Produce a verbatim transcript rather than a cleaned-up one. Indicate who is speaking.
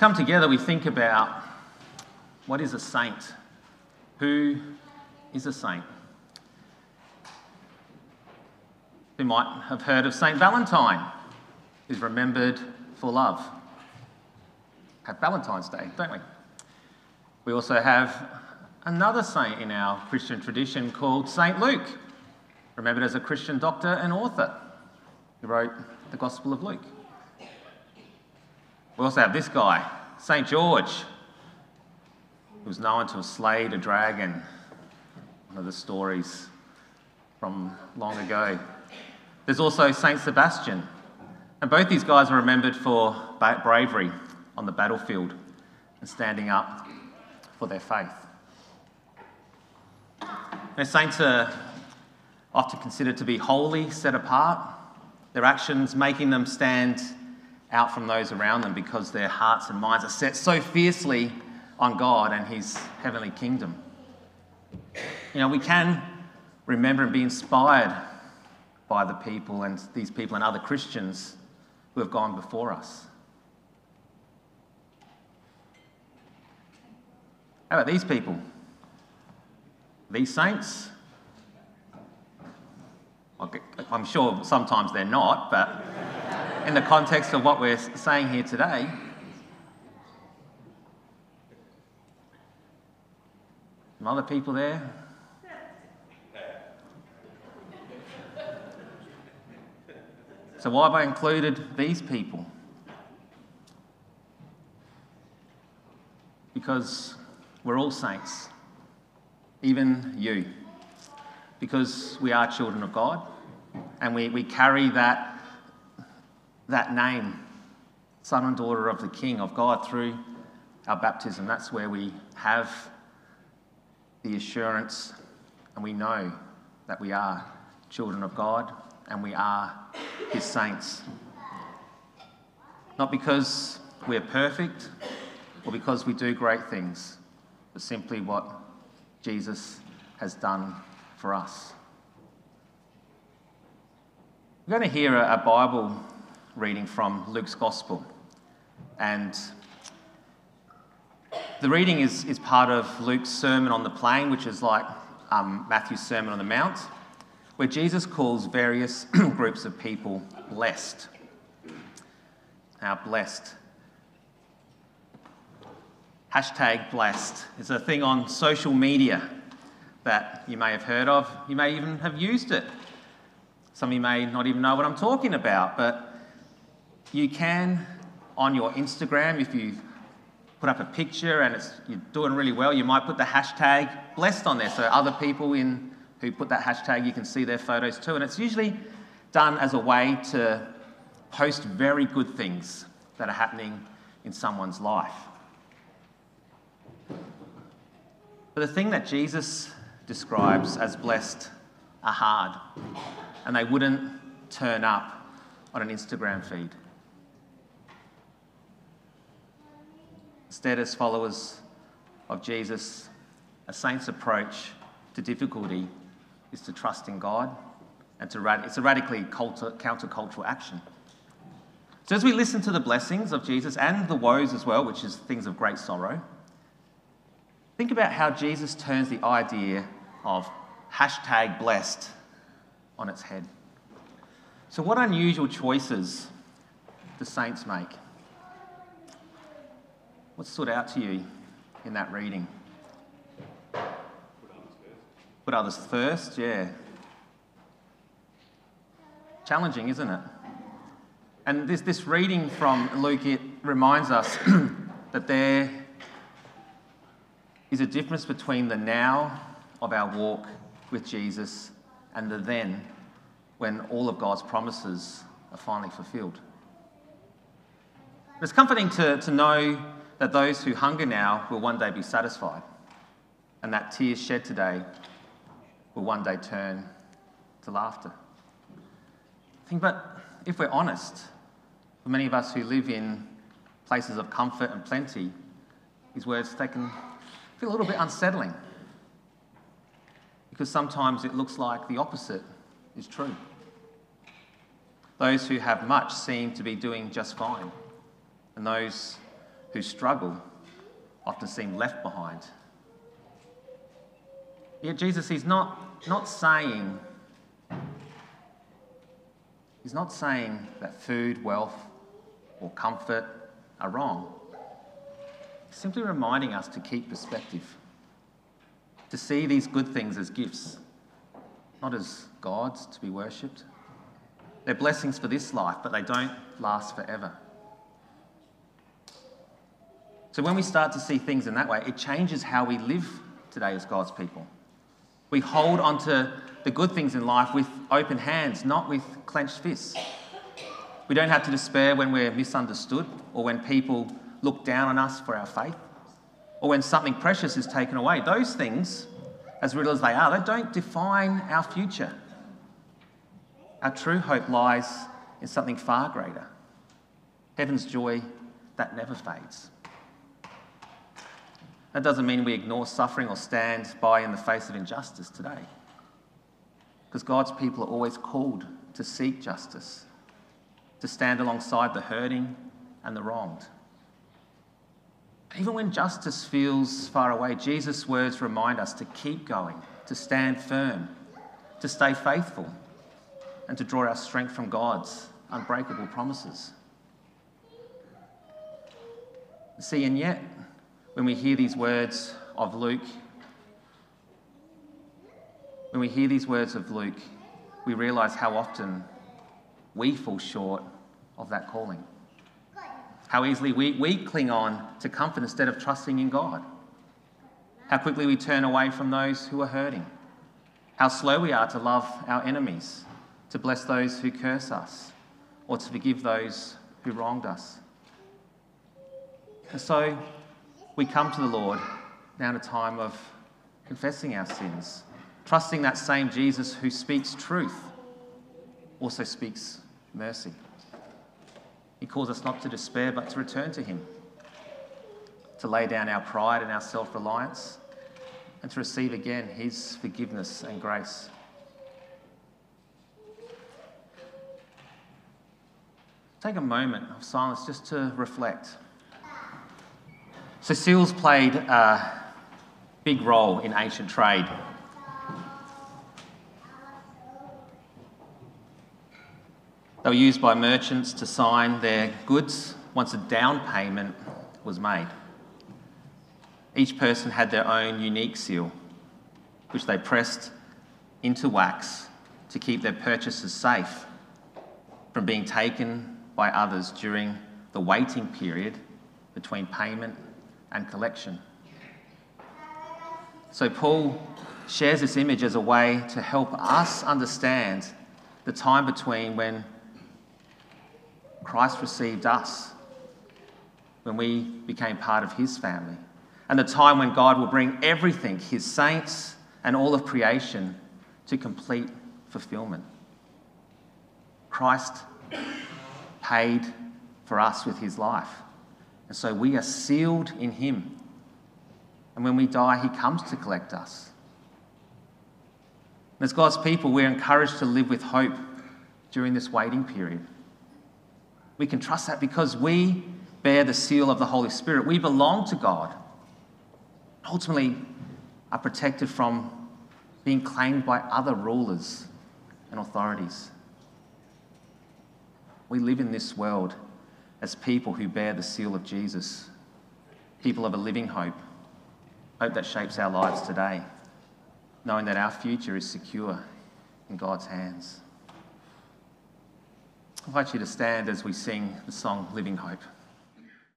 Speaker 1: come together, we think about what is a saint? Who is a saint? We might have heard of Saint Valentine, who's remembered for love. Have Valentine's Day, don't we? We also have another saint in our Christian tradition called Saint Luke, remembered as a Christian doctor and author who wrote the Gospel of Luke. We also have this guy, Saint George, who was known to have slayed a dragon, one of the stories from long ago. There's also Saint Sebastian, and both these guys are remembered for bravery on the battlefield and standing up for their faith. Now, saints are often considered to be holy, set apart, their actions making them stand out from those around them because their hearts and minds are set so fiercely on God and his heavenly kingdom. You know, we can remember and be inspired by the people and these people and other Christians who have gone before us. How about these people? These saints? I'm sure sometimes they're not, but in the context of what we're saying here today, some other people there. So why have I included these people? Because we're all saints, even you, because we are children of God and we, we carry that, that name, son and daughter of the King of God, through our baptism. That's where we have the assurance and we know that we are children of God and we are his saints. Not because we're perfect or because we do great things, but simply what Jesus has done for us. We're going to hear a, a Bible reading from Luke's Gospel, and the reading is, is part of Luke's Sermon on the Plain, which is like um, Matthew's Sermon on the Mount, where Jesus calls various groups of people blessed. Now, blessed. Hashtag blessed is a thing on social media that you may have heard of. You may even have used it. Some of you may not even know what I'm talking about, but you can, on your Instagram, if you put up a picture and it's, you're doing really well, you might put the hashtag blessed on there, so other people in who put that hashtag, you can see their photos too. And it's usually done as a way to post very good things that are happening in someone's life. But the thing that Jesus describes as blessed are hard, and they wouldn't turn up on an Instagram feed. Instead, as followers of Jesus, a saint's approach to difficulty is to trust in God, and to rad- it's a radically counter- countercultural action. So as we listen to the blessings of Jesus and the woes as well, which is things of great sorrow, think about how Jesus turns the idea of hashtag blessed on its head. So what unusual choices do saints make? What stood out to you in that reading? Put others first, yeah. Challenging, isn't it? And this, this reading from Luke, it reminds us that there is a difference between the now of our walk with Jesus and the then, when all of God's promises are finally fulfilled. It's comforting to, to know that those who hunger now will one day be satisfied, and that tears shed today will one day turn to laughter. I think, but if we're honest, for many of us who live in places of comfort and plenty, these words, they can feel a little bit unsettling, because sometimes it looks like the opposite is true. Those who have much seem to be doing just fine, and those who struggle often seem left behind. Yet Jesus, he's not, not saying, he's not saying that food, wealth, or comfort are wrong. He's simply reminding us to keep perspective, to see these good things as gifts, not as gods to be worshipped. They're blessings for this life, but they don't last forever. So when we start to see things in that way, it changes how we live today as God's people. We hold onto the good things in life with open hands, not with clenched fists. We don't have to despair when we're misunderstood or when people look down on us for our faith or when something precious is taken away. Those things, as real as they are, they don't define our future. Our true hope lies in something far greater. Heaven's joy that never fades. That doesn't mean we ignore suffering or stand by in the face of injustice today. Because God's people are always called to seek justice, to stand alongside the hurting and the wronged. Even when justice feels far away, Jesus' words remind us to keep going, to stand firm, to stay faithful, and to draw our strength from God's unbreakable promises. See, and yet, when we hear these words of Luke, when we hear these words of Luke, we realise how often we fall short of that calling. How easily we, we cling on to comfort instead of trusting in God. How quickly we turn away from those who are hurting. How slow we are to love our enemies, to bless those who curse us, or to forgive those who wronged us. And so we come to the Lord now in a time of confessing our sins, trusting that same Jesus who speaks truth also speaks mercy. He calls us not to despair but to return to him, to lay down our pride and our self-reliance, and to receive again his forgiveness and grace. Take a moment of silence just to reflect. So seals played a big role in ancient trade. They were used by merchants to sign their goods once a down payment was made. Each person had their own unique seal, which they pressed into wax to keep their purchases safe from being taken by others during the waiting period between payment and collection. So Paul shares this image as a way to help us understand the time between when Christ received us, when we became part of his family, and the time when God will bring everything, his saints and all of creation, to complete fulfillment. Christ paid for us with his life, and so we are sealed in him. And when we die, he comes to collect us. And as God's people, we're encouraged to live with hope during this waiting period. We can trust that because we bear the seal of the Holy Spirit. We belong to God. Ultimately, are protected from being claimed by other rulers and authorities. We live in this world as people who bear the seal of Jesus, people of a living hope, hope that shapes our lives today, knowing that our future is secure in God's hands. I invite you to stand as we sing the song Living Hope.